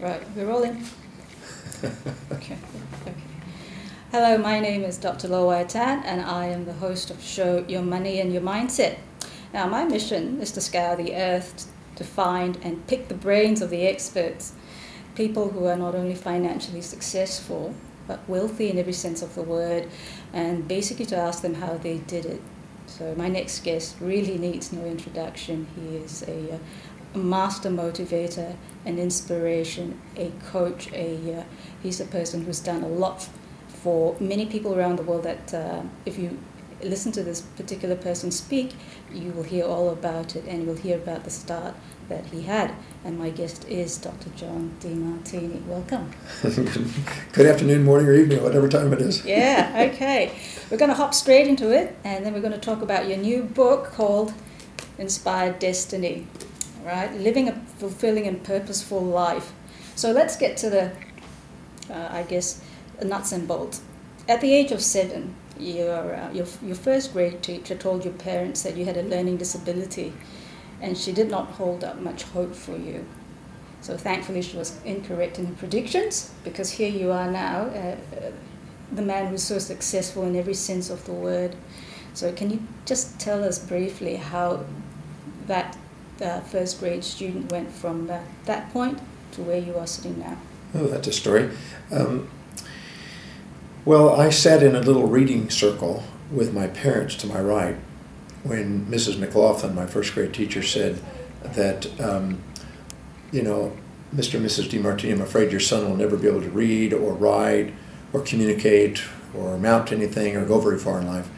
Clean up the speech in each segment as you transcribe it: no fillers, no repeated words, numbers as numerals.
Right, we're rolling. Okay. Hello, my name is Dr. Lo Wai Tan, and I am the host of the show Your Money and Your Mindset. Now, my mission is to scour the earth to find and pick the brains of the experts, people who are not only financially successful, but wealthy in every sense of the word, and basically to ask them how they did it. So my next guest really needs no introduction. He is a master motivator, an inspiration, a coach. He's a person who's done a lot for many people around the world that if you listen to this particular person speak, you will hear all about it, and you'll hear about the start that he had. And my guest is Dr. John Demartini. Welcome. Good afternoon, morning, or evening, whatever time it is. Yeah, okay. We're going to hop straight into it, and then we're going to talk about your new book called Inspired Destiny, right? Living a fulfilling and purposeful life. So let's get to the, nuts and bolts. At the age of 7, your first grade teacher told your parents that you had a learning disability, and she did not hold up much hope for you. So thankfully she was incorrect in her predictions, because here you are now, the man who's so successful in every sense of the word. So can you just tell us briefly how that first grade student went from that point to where you are sitting now? Oh, that's a story. Well, I sat in a little reading circle with my parents to my right when Mrs. McLaughlin, my first grade teacher, said that, Mr. and Mrs. Demartini, I'm afraid your son will never be able to read or write or communicate or amount to anything or go very far in life.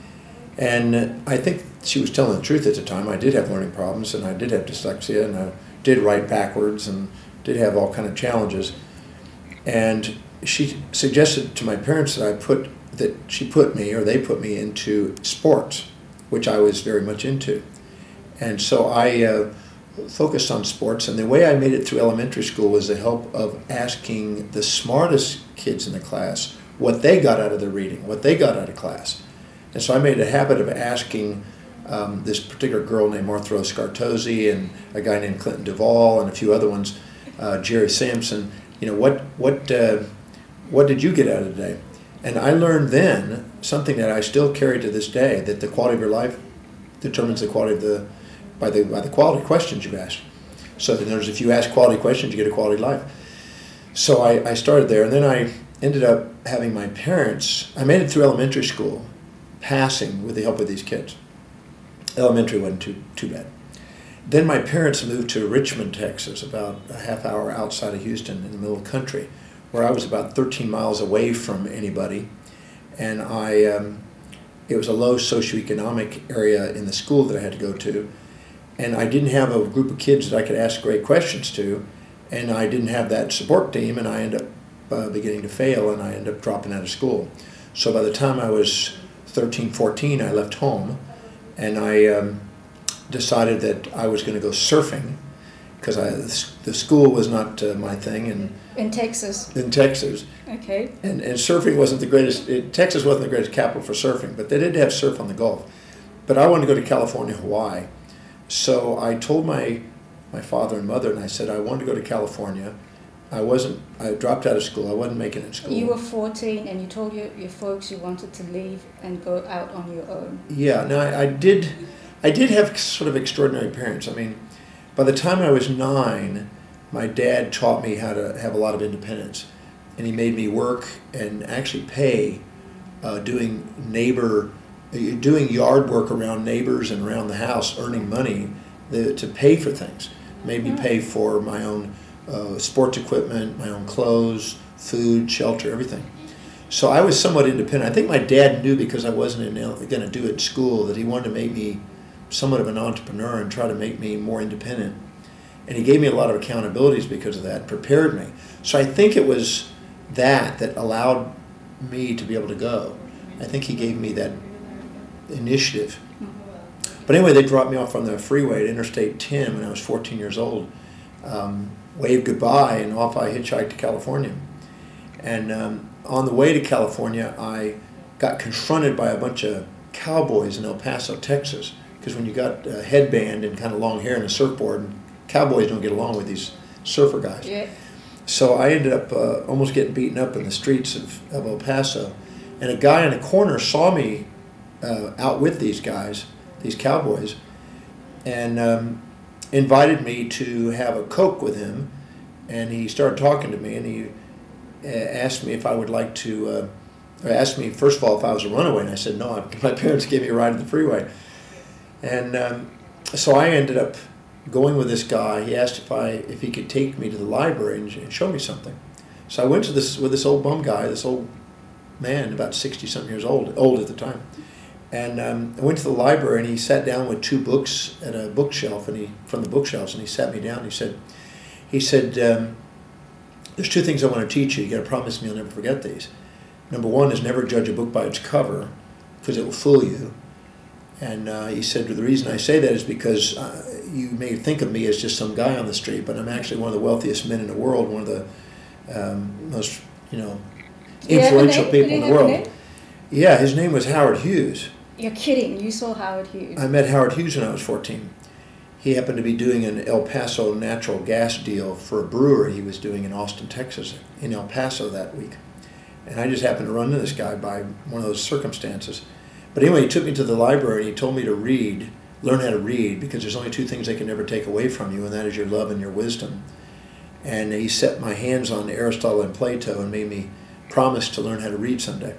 And I think she was telling the truth at the time. I did have learning problems, and I did have dyslexia, and I did write backwards, and did have all kind of challenges. And she suggested to my parents that they put me into sports, which I was very much into. And so I focused on sports, and the way I made it through elementary school was the help of asking the smartest kids in the class what they got out of their reading, what they got out of class. And so I made a habit of asking this particular girl named Martha Rose Scartozzi and a guy named Clinton Duvall and a few other ones, Jerry Sampson, what did you get out of the day? And I learned then something that I still carry to this day, that the quality of your life determines the quality by the quality questions you ask. So in other words, if you ask quality questions, you get a quality life. So I started there, and then I ended up having my parents, I made it through elementary school, passing with the help of these kids. Elementary wasn't too bad. Then my parents moved to Richmond, Texas, about a half hour outside of Houston in the middle of the country, where I was about 13 miles away from anybody. And it was a low socioeconomic area in the school that I had to go to. And I didn't have a group of kids that I could ask great questions to. And I didn't have that support team, and I ended up beginning to fail, and I ended up dropping out of school. So by the time I was 13, 14, I left home, and I decided that I was going to go surfing, because the school was not my thing. And in Texas? In Texas. Okay. And surfing wasn't the greatest, Texas wasn't the greatest capital for surfing, but they did have surf on the Gulf. But I wanted to go to California, Hawaii. So I told my father and mother, and I said I wanted to go to California. I dropped out of school. I wasn't making it in school. You were 14, and you told your folks you wanted to leave and go out on your own. Yeah, no, I did have sort of extraordinary parents. I mean, by the time I was 9, my dad taught me how to have a lot of independence, and he made me work and actually pay doing yard work around neighbors and around the house, earning money to pay for things. Made me pay for my own sports equipment, my own clothes, food, shelter, everything. So I was somewhat independent. I think my dad knew, because I wasn't going to do it at school, that he wanted to make me somewhat of an entrepreneur and try to make me more independent. And he gave me a lot of accountabilities because of that, prepared me. So I think it was that allowed me to be able to go. I think he gave me that initiative. But anyway, they dropped me off on the freeway at Interstate 10 when I was 14 years old. Waved goodbye, and off I hitchhiked to California. And on the way to California, I got confronted by a bunch of cowboys in El Paso, Texas. Because when you got a headband and kind of long hair and a surfboard, cowboys don't get along with these surfer guys. Yeah. So I ended up almost getting beaten up in the streets of El Paso. And a guy in a corner saw me out with these guys, these cowboys, and invited me to have a Coke with him. And he started talking to me, and he asked me if I would like to, asked me, first of all, if I was a runaway. And I said, no, my parents gave me a ride to the freeway. And so I ended up going with this guy. He asked if he could take me to the library and show me something. So I went to this with this old bum guy, this old man, about 60-something years old at the time. And I went to the library, and he sat down with two books at a bookshelf, from the bookshelves, and he sat me down. And he said, there's two things I want to teach you. You got to promise me you'll never forget these. Number one is never judge a book by its cover, because it will fool you. And he said, the reason I say that is because you may think of me as just some guy on the street, but I'm actually one of the wealthiest men in the world, one of the most, influential people in the world. Yeah, his name was Howard Hughes. You're kidding. You saw Howard Hughes. I met Howard Hughes when I was 14. He happened to be doing an El Paso natural gas deal for a brewery he was doing in Austin, Texas, in El Paso that week. And I just happened to run into this guy by one of those circumstances. But anyway, he took me to the library, and he told me to learn how to read, because there's only two things they can never take away from you, and that is your love and your wisdom. And he set my hands on Aristotle and Plato and made me promise to learn how to read someday.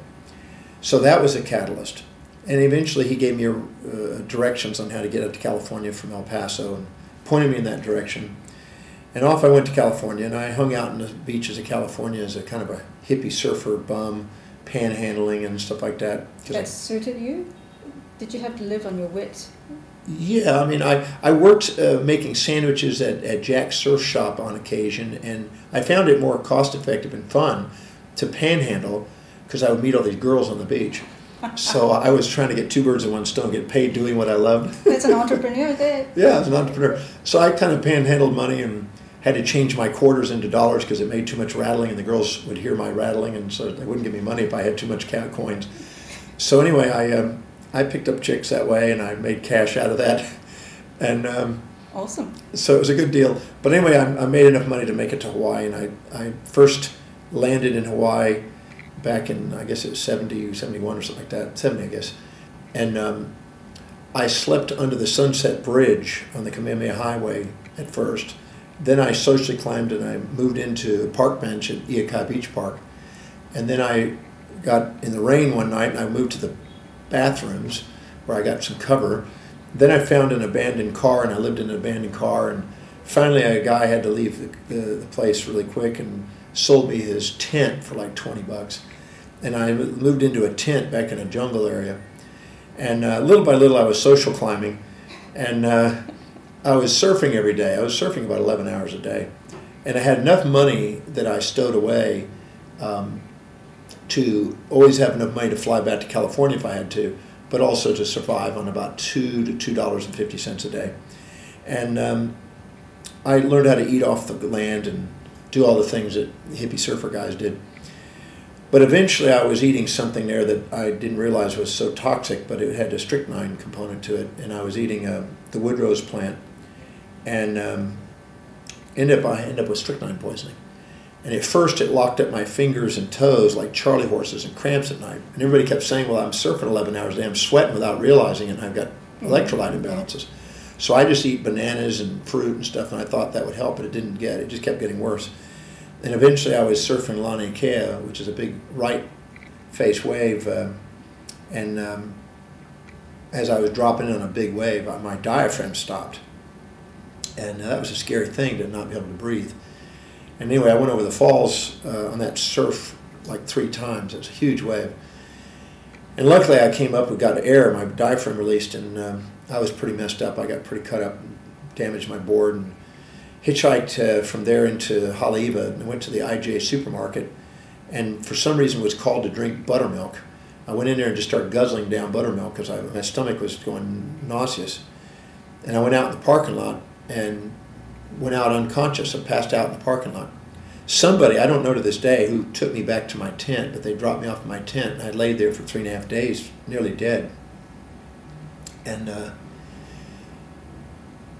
So that was a catalyst. And eventually he gave me directions on how to get up to California from El Paso and pointed me in that direction. And off I went to California, and I hung out in the beaches of California as a kind of a hippie surfer bum, panhandling and stuff like that. That suited you? Did you have to live on your wits? Yeah, I mean, I worked making sandwiches at Jack's Surf Shop on occasion, and I found it more cost-effective and fun to panhandle because I would meet all these girls on the beach. So I was trying to get two birds in one stone, get paid doing what I loved. That's an entrepreneur there. Yeah, I was an entrepreneur. So I kind of panhandled money and had to change my quarters into dollars because it made too much rattling, and the girls would hear my rattling, and so they wouldn't give me money if I had too much cat coins. So anyway, I picked up chicks that way, and I made cash out of that. And awesome. So it was a good deal. But anyway, I made enough money to make it to Hawaii, and I first landed in Hawaii back in, I guess it was 70, 71 or something like that, 70 I guess. And I slept under the Sunset Bridge on the Kamehameha Highway at first. Then I socially climbed, and I moved into a park bench at Iakai Beach Park. And then I got in the rain one night, and I moved to the bathrooms where I got some cover. Then I found an abandoned car, and I lived in an abandoned car. And finally a guy had to leave the place really quick and sold me his tent for like $20. And I moved into a tent back in a jungle area. And little by little I was social climbing. And I was surfing every day. I was surfing about 11 hours a day. And I had enough money that I stowed away to always have enough money to fly back to California if I had to, but also to survive on about $2 to $2.50 a day. And I learned how to eat off the land and do all the things that hippie surfer guys did. But eventually I was eating something there that I didn't realize was so toxic, but it had a strychnine component to it. And I was eating the woodrose plant, and I ended up with strychnine poisoning. And at first it locked up my fingers and toes like Charlie horses and cramps at night. And everybody kept saying, well, I'm surfing 11 hours a day, I'm sweating without realizing it, and I've got electrolyte imbalances. So I just eat bananas and fruit and stuff, and I thought that would help, but it just kept getting worse. And eventually I was surfing Laniakea, which is a big right face wave, and as I was dropping in on a big wave, my diaphragm stopped. And that was a scary thing, to not be able to breathe. And anyway, I went over the falls on that surf like 3 times. It was a huge wave. And luckily I came up and got air, my diaphragm released, and I was pretty messed up. I got pretty cut up and damaged my board, and hitchhiked from there into Haleiwa, and went to the IGA supermarket, and for some reason was called to drink buttermilk. I went in there and just started guzzling down buttermilk because my stomach was going nauseous. And I went out in the parking lot and went out unconscious and passed out in the parking lot. Somebody, I don't know to this day, who took me back to my tent, but they dropped me off in my tent, and I laid there for 3.5 days, nearly dead. And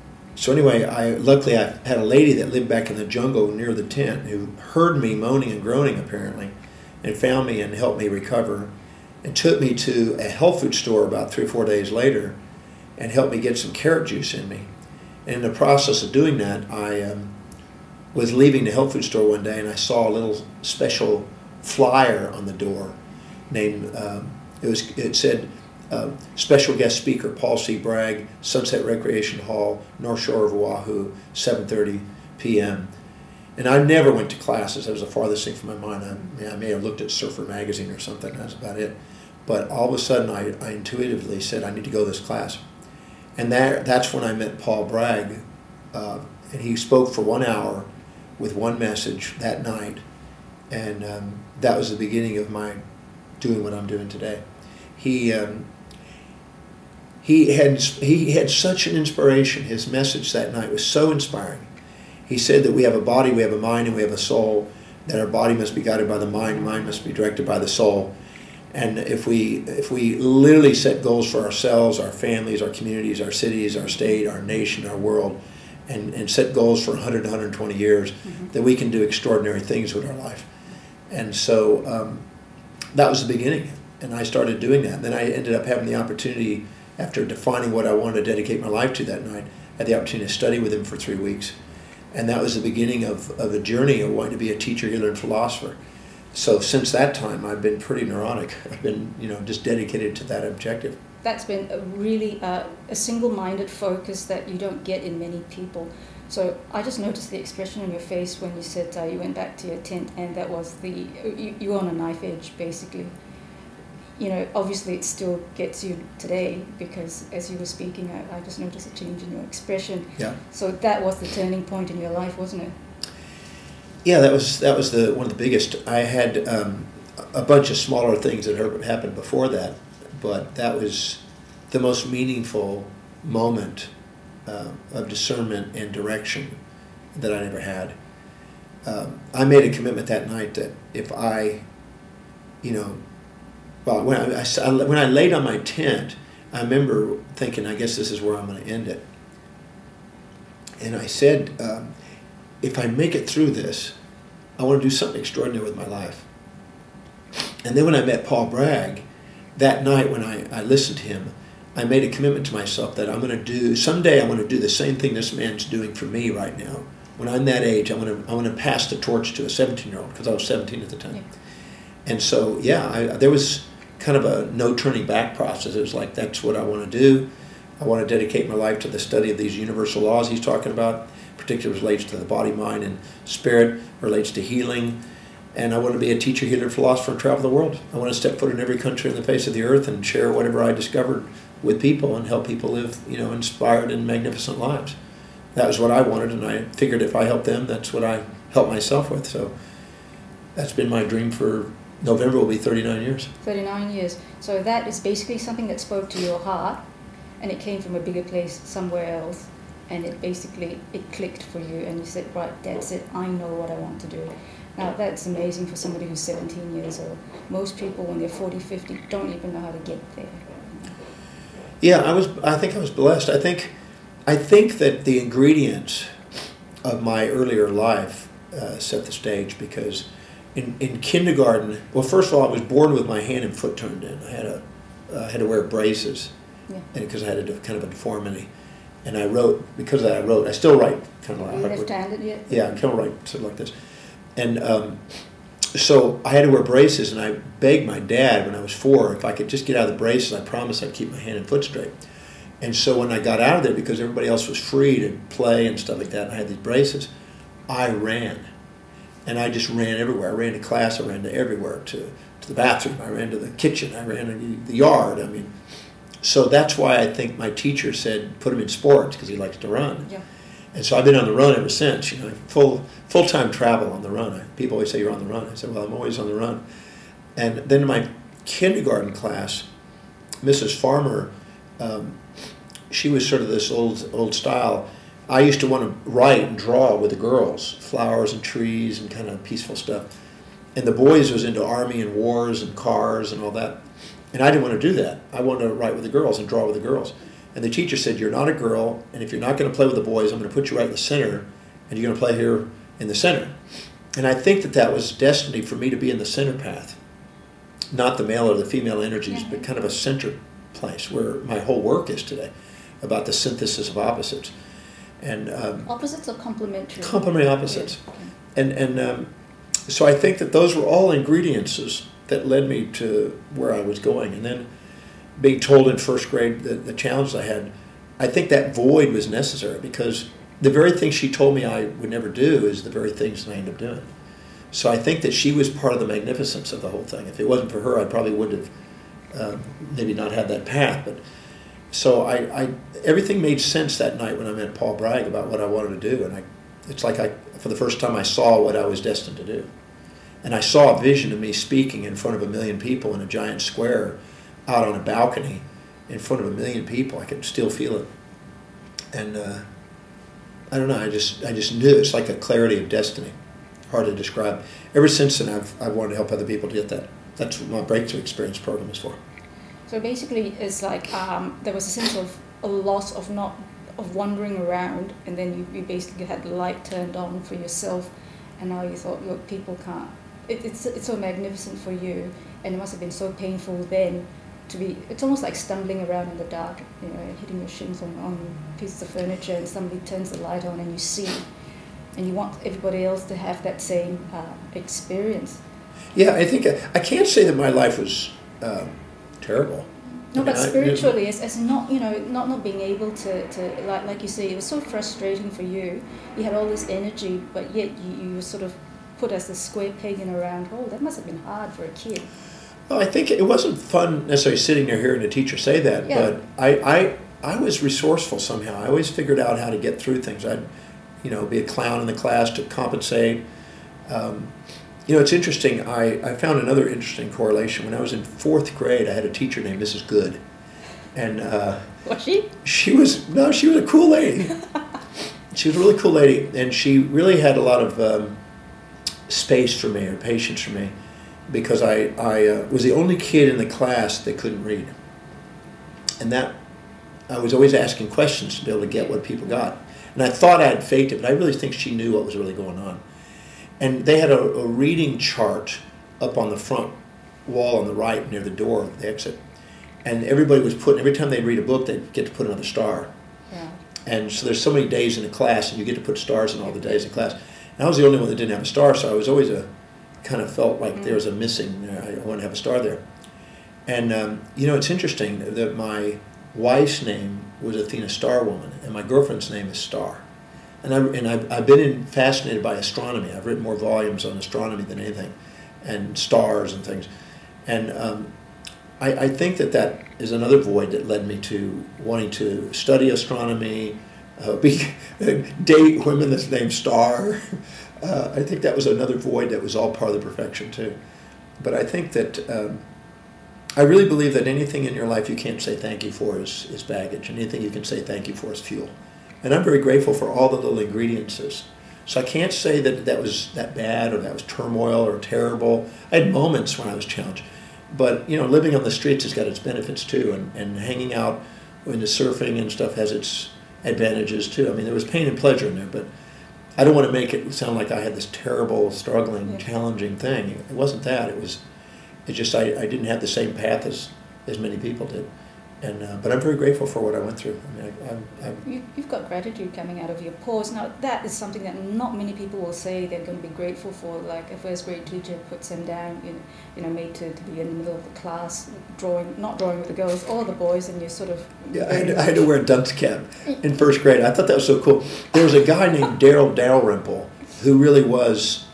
So anyway, luckily I had a lady that lived back in the jungle near the tent who heard me moaning and groaning apparently, and found me and helped me recover, and took me to a health food store about 3 or 4 days later, and helped me get some carrot juice in me. And in the process of doing that, I was leaving the health food store one day, and I saw a little special flyer on the door, named it said. Special guest speaker Paul C. Bragg, Sunset Recreation Hall, North Shore of Oahu, 7:30 p.m. And I never went to classes. That was the farthest thing from my mind. I may have looked at Surfer Magazine or something. That's about it. But all of a sudden, I intuitively said, I need to go to this class. And that's when I met Paul Bragg. And he spoke for 1 hour with one message that night. And that was the beginning of my doing what I'm doing today. He had such an inspiration. His message that night was so inspiring. He said that we have a body, we have a mind, and we have a soul, that our body must be guided by the mind must be directed by the soul. And if we literally set goals for ourselves, our families, our communities, our cities, our state, our nation, our world, and set goals for 100 to 120 years, that we can do extraordinary things with our life. And so that was the beginning. And I started doing that. And then I ended up having the opportunity, after defining what I wanted to dedicate my life to that night, I had the opportunity to study with him for 3 weeks. And that was the beginning of a journey of wanting to be a teacher, healer, and philosopher. So since that time, I've been pretty neurotic. I've been, just dedicated to that objective. That's been a really a single-minded focus that you don't get in many people. So I just noticed the expression on your face when you said you went back to your tent, and that was you were on a knife edge, basically. Obviously it still gets you today, because as you were speaking, I just noticed a change in your expression. Yeah. So that was the turning point in your life, wasn't it? Yeah, that was one of the biggest. I had a bunch of smaller things that happened before that, but that was the most meaningful moment of discernment and direction that I ever had. I made a commitment that night that if when I laid on my tent, I remember thinking, I guess this is where I'm going to end it. And I said, if I make it through this, I want to do something extraordinary with my life. And then when I met Paul Bragg, that night when I listened to him, I made a commitment to myself that someday I want to do the same thing this man's doing for me right now. When I'm that age, I want to pass the torch to a 17-year-old, because I was 17 at the time. Yeah. And so, there was kind of a no turning back process. It was like, that's what I want to do. I want to dedicate my life to the study of these universal laws he's talking about, particularly relates to the body, mind, and spirit, relates to healing. And I want to be a teacher, healer, philosopher, and travel the world. I want to step foot in every country on the face of the earth and share whatever I discovered with people and help people live, inspired and magnificent lives. That was what I wanted, and I figured if I help them, that's what I help myself with. So that's been my dream for November will be 39 years. 39 years. So that is basically something that spoke to your heart, and it came from a bigger place somewhere else, and it clicked for you, and you said, right, that's it, I know what I want to do. Now that's amazing for somebody who's 17 years old. Most people when they're 40, 50 don't even know how to get there. Yeah, I think I was blessed. I think that the ingredients of my earlier life set the stage, because in kindergarten, well, first of all, I was born with my hand and foot turned in. I had to wear braces, because I had a kind of a deformity. And I wrote, because of that I still write kind of like... You left-handed yet? Yeah, I still write sort of like this. And so I had to wear braces, and I begged my dad when I was 4, if I could just get out of the braces, I promised I'd keep my hand and foot straight. And so when I got out of there, because everybody else was free to play and stuff like that, and I had these braces, I ran. And I just ran everywhere. I ran to class, I ran to everywhere, to the bathroom, I ran to the kitchen, I ran to the yard. So that's why I think my teacher said put him in sports, because he likes to run. Yeah. And so I've been on the run ever since, full-time travel on the run. People always say you're on the run. I said, well, I'm always on the run. And then in my kindergarten class, Mrs. Farmer, she was sort of this old style. I used to want to write and draw with the girls, flowers and trees and kind of peaceful stuff. And the boys was into army and wars and cars and all that. And I didn't want to do that. I wanted to write with the girls and draw with the girls. And the teacher said, you're not a girl, and if you're not going to play with the boys, I'm going to put you right in the center, and you're going to play here in the center. And I think that was destiny for me to be in the center path, not the male or the female energies, but kind of a center place where my whole work is today, about the synthesis of opposites. And opposites or complementary? Complementary opposites. Yeah. Okay. And so I think that those were all ingredients that led me to where I was going. And then being told in first grade the challenge I had, I think that void was necessary, because the very things she told me I would never do is the very things that I ended up doing. So I think that she was part of the magnificence of the whole thing. If it wasn't for her, I probably would have maybe not had that path. But so everything made sense that night when I met Paul Bragg about what I wanted to do. And it's like for the first time I saw what I was destined to do. And I saw a vision of me speaking in front of 1 million people in a giant square out on a balcony in front of 1 million people. I could still feel it. And I don't know, I just knew. It's like a clarity of destiny. Hard to describe. Ever since then, I've wanted to help other people to get that. That's what my Breakthrough Experience program is for. So basically, it's like there was a sense of a loss of wandering around, and then you basically had the light turned on for yourself, and now you thought, look, people can't. It's so magnificent for you, and it must have been so painful then to be. It's almost like stumbling around in the dark, hitting your shins on pieces of furniture, and somebody turns the light on, and you see, and you want everybody else to have that same experience. Yeah, I think I can't say that my life was terrible. No, but spiritually, as not not being able to like you say, it was so frustrating for you. You had all this energy, but yet you were sort of put as a square peg in a round hole. That must have been hard for a kid. Well, I think it wasn't fun necessarily sitting there hearing a teacher say that, but I was resourceful somehow. I always figured out how to get through things. I'd be a clown in the class to compensate. It's interesting. I found another interesting correlation. When I was in 4th grade, I had a teacher named Mrs. Good. And was she? She was a cool lady. She was a really cool lady, and she really had a lot of space for me or patience for me, because I was the only kid in the class that couldn't read. And that I was always asking questions to be able to get what people got. And I thought I had faked it, but I really think she knew what was really going on. And they had a reading chart up on the front wall on the right near the door, the exit. And everybody was every time they'd read a book, they'd get to put another star. Yeah. And so there's so many days in a class, and you get to put stars in all the days in class. And I was the only one that didn't have a star, so I was always kind of felt like there was a missing, I want to have a star there. And, it's interesting that my wife's name was Athena Starwoman, and my girlfriend's name is Star. And I've been fascinated by astronomy. I've written more volumes on astronomy than anything, and stars and things. And I think that is another void that led me to wanting to study astronomy, date women that's named Star. I think that was another void that was all part of the perfection too. But I think that I really believe that anything in your life you can't say thank you for is baggage. Anything you can say thank you for is fuel. And I'm very grateful for all the little ingredients. So I can't say that was that bad or that was turmoil or terrible. I had moments when I was challenged. But, living on the streets has got its benefits too. And hanging out in the surfing and stuff has its advantages too. I mean, there was pain and pleasure in there, but I don't want to make it sound like I had this terrible, struggling, challenging thing. It wasn't that. It's just I didn't have the same path as many people did. And but I'm very grateful for what I went through. I mean, you've got gratitude coming out of your pores. Now, that is something that not many people will say they're going to be grateful for. Like a first grade teacher puts them down, made to be in the middle of the class, not drawing with the girls or the boys, and you sort of... Yeah, I had to wear a dunce cap in first grade. I thought that was so cool. There was a guy named Daryl Dalrymple who really was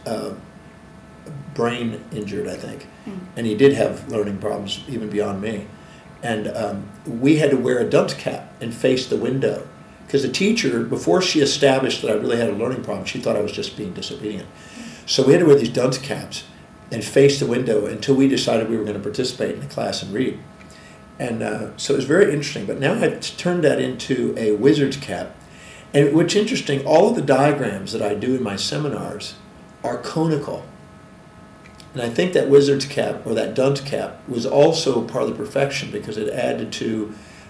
brain injured, I think. And he did have learning problems even beyond me. And we had to wear a dunce cap and face the window. Because the teacher, before she established that I really had a learning problem, she thought I was just being disobedient. So we had to wear these dunce caps and face the window until we decided we were going to participate in the class and read. And so it was very interesting. But now I've turned that into a wizard's cap. And what's interesting, all of the diagrams that I do in my seminars are conical. And I think that wizard's cap, or that dunce cap, was also part of the perfection because it added to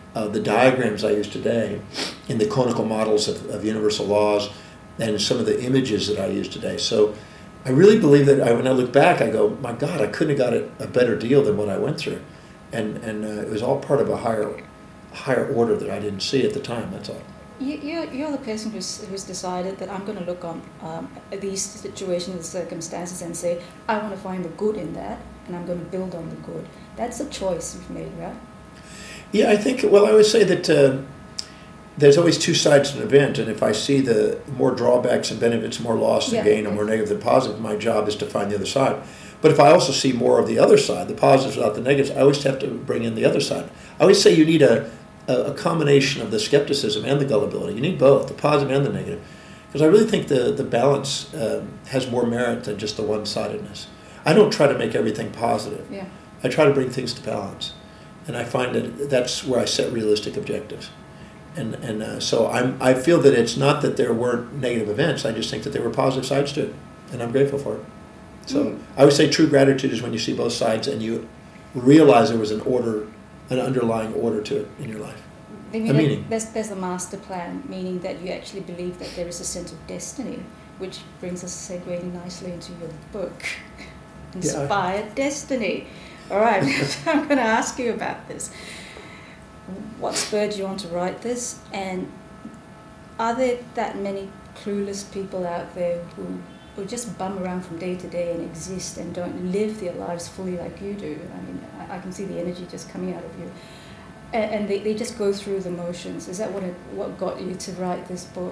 the diagrams I use today in the conical models of universal laws and some of the images that I use today. So I really believe that when I look back, I go, my God, I couldn't have got a better deal than what I went through. And it was all part of a higher order that I didn't see at the time, that's all. You're the person who's decided that I'm going to look on these situations and circumstances and say, I want to find the good in that, and I'm going to build on the good. That's a choice you've made, right? Yeah, I think, well, I would say that there's always two sides to an event, and if I see the more drawbacks and benefits, more loss than gain, and more negative than positive, my job is to find the other side. But if I also see more of the other side, the positives without the negatives, I always have to bring in the other side. I always say you need a combination of the skepticism and the gullibility. You need both, the positive and the negative. Because I really think the balance has more merit than just the one-sidedness. I don't try to make everything positive. Yeah. I try to bring things to balance. And I find that that's where I set realistic objectives. And so I feel that it's not that there weren't negative events, I just think that there were positive sides to it. And I'm grateful for it. So I would say true gratitude is when you see both sides and you realize there was an underlying order to it in your life. A meaning. There's a master plan, meaning that you actually believe that there is a sense of destiny, which brings us segueing nicely into your book, Inspired Destiny. All right, I'm going to ask you about this. What spurred you on to write this? And are there that many clueless people out there who just bum around from day to day and exist and don't live their lives fully like you do? I mean, I can see the energy just coming out of you. And they just go through the motions. Is that what got you to write this book?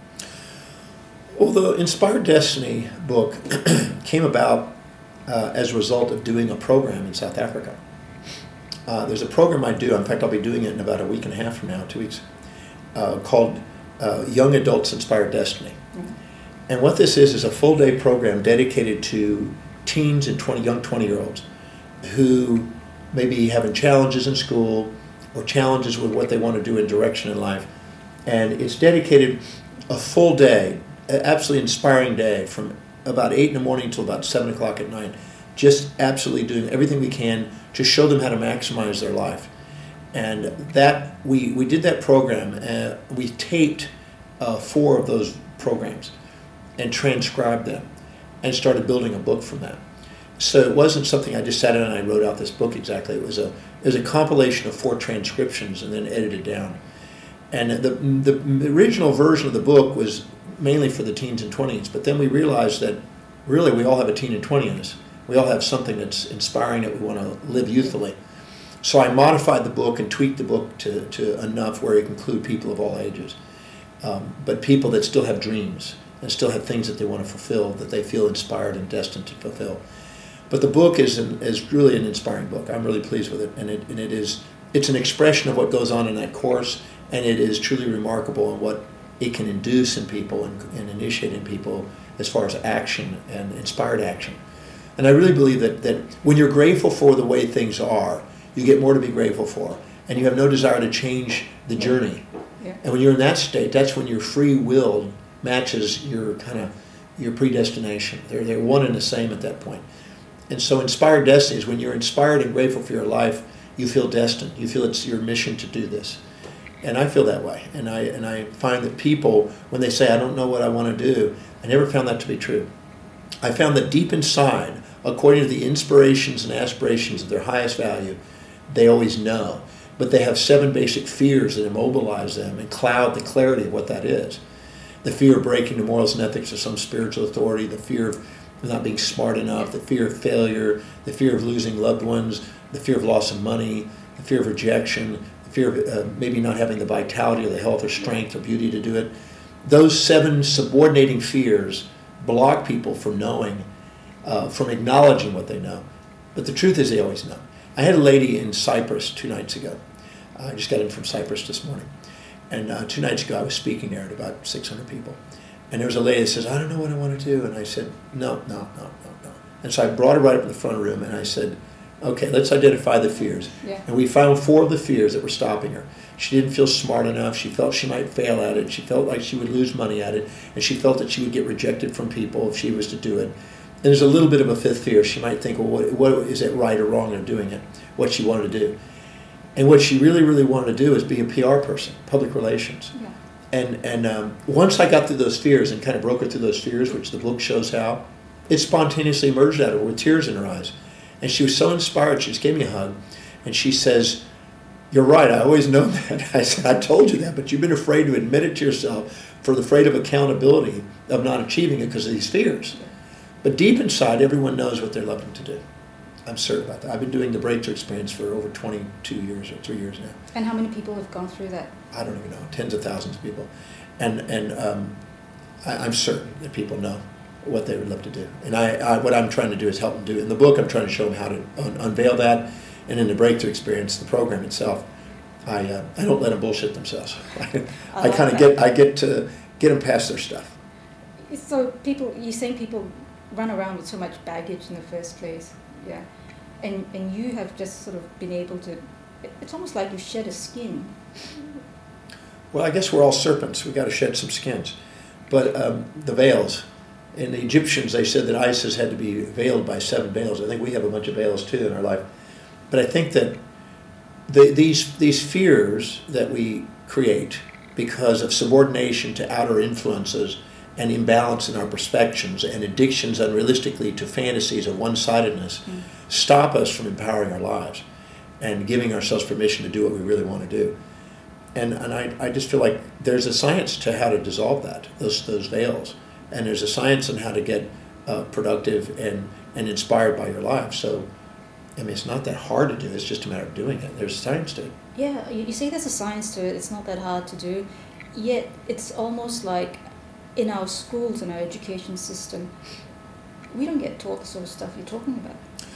Well, the Inspired Destiny book came about as a result of doing a program in South Africa. There's a program I do, in fact I'll be doing it in about a week and a half from now, 2 weeks, called Young Adults Inspired Destiny. Mm-hmm. And what this is a full-day program dedicated to teens and young 20-year-olds who may be having challenges in school or challenges with what they want to do in direction in life. And it's dedicated a full day, an absolutely inspiring day from about 8 in the morning until about 7 o'clock at night, just absolutely doing everything we can to show them how to maximize their life. And that we did that program, we taped 4 of those programs and transcribed them and started building a book from that. So it wasn't something I just sat down and I wrote out this book exactly. It was a compilation of 4 transcriptions and then edited down. And the original version of the book was mainly for the teens and 20s, but then we realized that really we all have a teen and 20 in us. We all have something that's inspiring that we want to live youthfully. So I modified the book and tweaked the book to enough where it can include people of all ages, but people that still have dreams and still have things that they want to fulfill, that they feel inspired and destined to fulfill. But the book is really an inspiring book. I'm really pleased with it, and it's an expression of what goes on in that course, and it is truly remarkable in what it can induce in people and initiate in people as far as action and inspired action. And I really believe that when you're grateful for the way things are, you get more to be grateful for, and you have no desire to change the journey. Yeah. And when you're in that state, that's when your free will matches your predestination. They're one and the same at that point. And so inspired destiny is when you're inspired and grateful for your life, you feel destined. You feel it's your mission to do this. And I feel that way. And I find that people, when they say, I don't know what I want to do, I never found that to be true. I found that deep inside, according to the inspirations and aspirations of their highest value, they always know. But they have 7 basic fears that immobilize them and cloud the clarity of what that is. The fear of breaking the morals and ethics of some spiritual authority, the fear of not being smart enough, the fear of failure, the fear of losing loved ones, the fear of loss of money, the fear of rejection, the fear of maybe not having the vitality or the health or strength or beauty to do it. Those 7 subordinating fears block people from knowing, from acknowledging what they know. But the truth is they always know. I had a lady in Cyprus 2 nights ago. I just got in from Cyprus this morning. And 2 nights ago I was speaking there to about 600 people. And there was a lady that says, I don't know what I want to do. And I said, no. And so I brought her right up in the front room and I said, okay, let's identify the fears. Yeah. And we found 4 of the fears that were stopping her. She didn't feel smart enough. She felt she might fail at it. She felt like she would lose money at it. And she felt that she would get rejected from people if she was to do it. And there's a little bit of a 5th fear. She might think, well, what is it right or wrong in doing it? What she wanted to do. And what she really, really wanted to do is be a PR person, public relations. Yeah. And once I got through those fears and kind of broke her through those fears, which the book shows how, it spontaneously emerged out of her with tears in her eyes. And she was so inspired, she just gave me a hug, and she says, "You're right, I always know that." I said, "I told you that, but you've been afraid to admit it to yourself for the afraid of accountability of not achieving it because of these fears." But deep inside, everyone knows what they're loving to do. I'm certain about that. I've been doing the Breakthrough Experience for over 22 years or 3 years now. And how many people have gone through that? I don't even know, tens of thousands of people. And I'm certain that people know what they would love to do. And what I'm trying to do is help them do it. In the book, I'm trying to show them how to unveil that. And in the Breakthrough Experience, the program itself, I don't let them bullshit themselves. I get to get them past their stuff. So you're saying people run around with so much baggage in the first place, yeah, and you have just sort of been able to. It's almost like you shed a skin. Well, I guess we're all serpents. We got to shed some skins, but the veils. In the Egyptians, they said that Isis had to be veiled by 7 veils. I think we have a bunch of veils too in our life, but I think that these fears that we create because of subordination to outer influences and imbalance in our perceptions and addictions unrealistically to fantasies of one-sidedness stop us from empowering our lives and giving ourselves permission to do what we really want to do. And I just feel like there's a science to how to dissolve those veils. And there's a science on how to get productive and inspired by your life. So, I mean, it's not that hard to do. It's just a matter of doing it. There's a science to it. Yeah, you say there's a science to it. It's not that hard to do. Yet it's almost like in our schools and our education system, we don't get taught the sort of stuff you're talking about.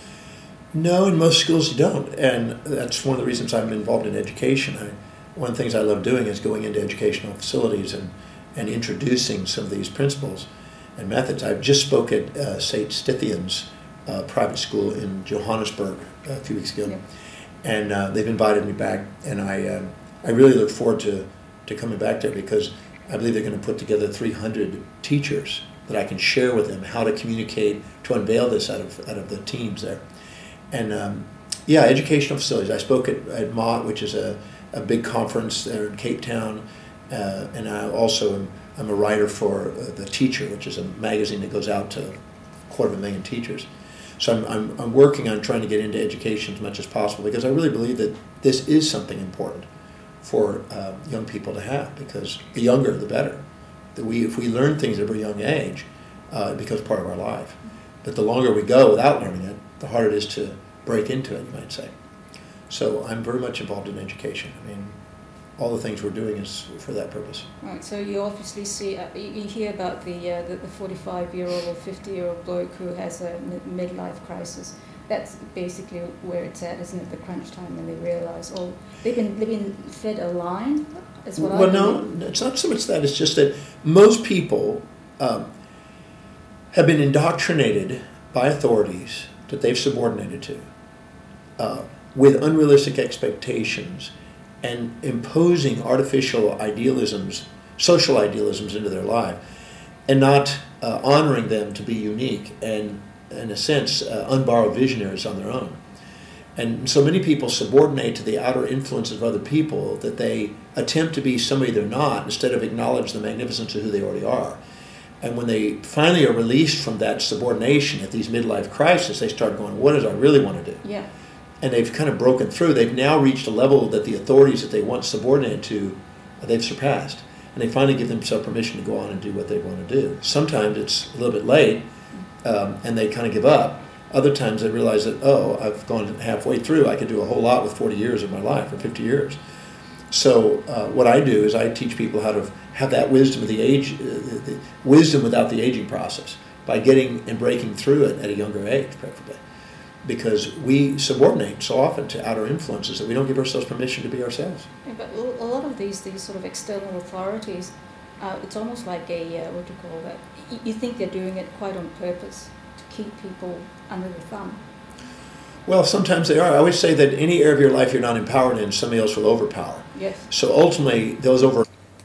No, in most schools you don't. And that's one of the reasons I'm involved in education. One of the things I love doing is going into educational facilities and introducing some of these principles and methods. I just spoke at St. Stithian's private school in Johannesburg a few weeks ago, and they've invited me back, and I really look forward to coming back there because I believe they're going to put together 300 teachers that I can share with them how to communicate, to unveil this out of the teams there. And educational facilities. I spoke at Mott, which is a big conference there in Cape Town, and I'm a writer for The Teacher, which is a magazine that goes out to 250,000 teachers. So I'm working on trying to get into education as much as possible because I really believe that this is something important for young people to have, because the younger the better. If we learn things at a very young age, it becomes part of our life. But the longer we go without learning it, the harder it is to break into it, you might say. So I'm very much involved in education. I mean, all the things we're doing is for that purpose. Right. So you obviously see, you hear about the 45-year-old or 50-year-old bloke who has a midlife crisis. That's basically where it's at, isn't it? The crunch time when they realise, they've been fed a line. Is what well, no, it's not so much that. It's just that most people have been indoctrinated by authorities that they've subordinated to with unrealistic expectations and imposing artificial idealisms, social idealisms into their life, and not honoring them to be unique and, in a sense, unborrowed visionaries on their own. And so many people subordinate to the outer influence of other people that they attempt to be somebody they're not instead of acknowledge the magnificence of who they already are. And when they finally are released from that subordination at these midlife crises, they start going, what does I really want to do? Yeah. And they've kind of broken through. They've now reached a level that the authorities that they once subordinated to, they've surpassed. And they finally give themselves permission to go on and do what they want to do. Sometimes it's a little bit late, and they kind of give up. Other times they realize that, I've gone halfway through. I could do a whole lot with 40 years of my life, or 50 years. So what I do is I teach people how to have that wisdom of the wisdom without the aging process, by getting and breaking through it at a younger age, preferably. Because we subordinate so often to outer influences that we don't give ourselves permission to be ourselves. Yeah, but a lot of these sort of external authorities, it's almost like what do you call that? You think they're doing it quite on purpose to keep people under the thumb. Well, sometimes they are. I always say that any area of your life you're not empowered in, somebody else will overpower. Yes. So ultimately, those